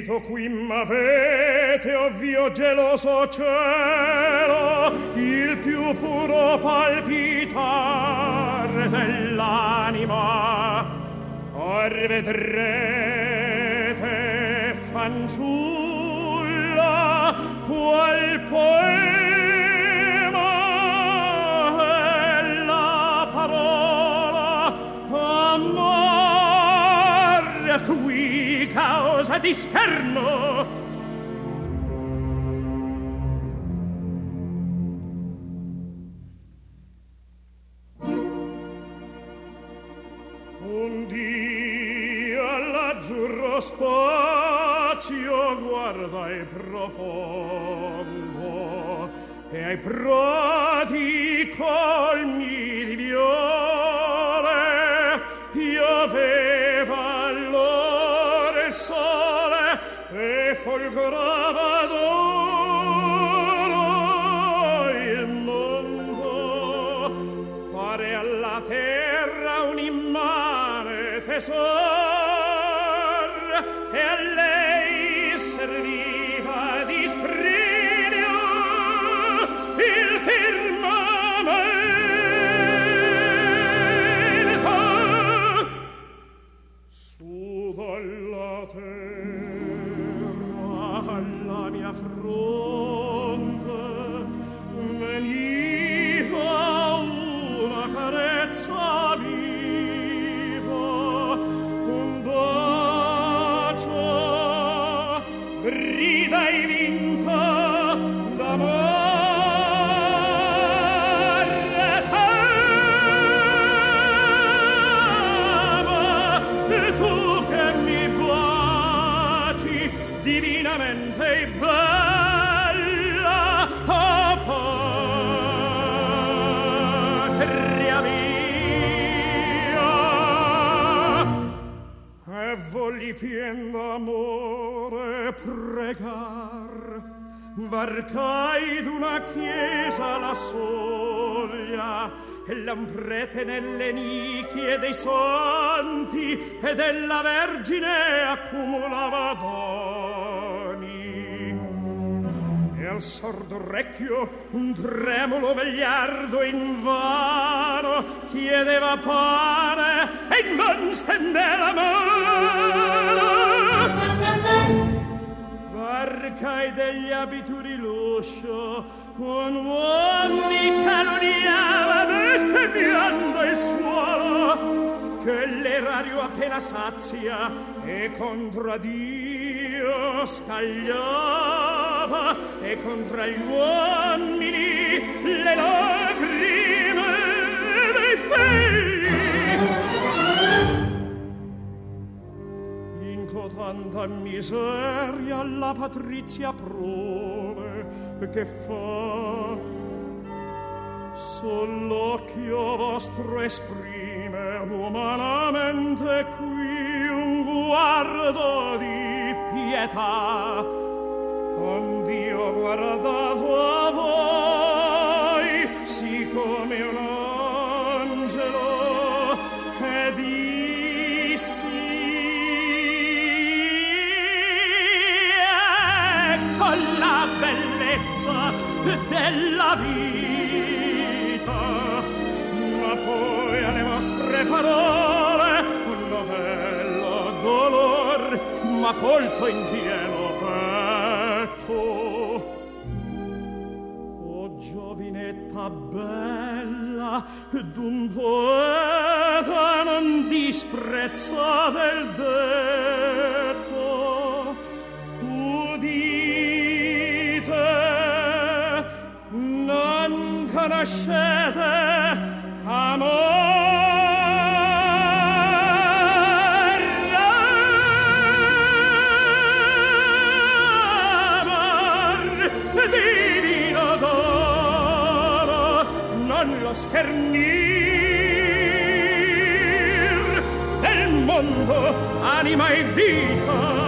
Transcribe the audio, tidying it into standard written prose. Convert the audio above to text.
udito qui m'avete, ovvio geloso cielo, il più puro palpitar dell'anima. Or vedrete, fanciulla, qual poema è la parola amor, qui causa di scherno. Un dia l'azzurro spazio guardai profondo e ai prati colmi di viole pioveva allora il sole e folgorava d'oro il mondo. Pare alla terra un'immane tesoro e a lei serviva di scrigno il firmamento. Su dalla terra alla mia fronte veniva una carezza viva, un bacio, grida e vinta d'amore. T'ama, tu che mi baci divinamente bella, oh patria mia, e volli pien d'amore pregar, varcai d'una chiesa la soglia e un prete nelle nicchie dei santi e della Vergine accumulava doni. E al sordo orecchio un tremulo vegliardo invano chiedeva pane e non stendeva mano. Varcai degli abituri l'uscio, un uomo mi calunniava bestemmiando il suolo, che l'erario appena sazia e contro Dio scagliava, e contra gli uomini le lacrime dei figli. In cotanta miseria la patrizia prove che fa, sull'occhio vostro esprime umanamente qui un guardo di pietà. Ond'io guardato a voi siccome un angelo e dissi: ecco la bellezza della vita. Ma poi alle vostre parole un novello dolor m'ha colto in pieno petto. O giovinetta bella, d'un poeta non disprezza del detto. Udite, non conoscete amor. Divino dono, non lo schernir del mondo, anima e vita.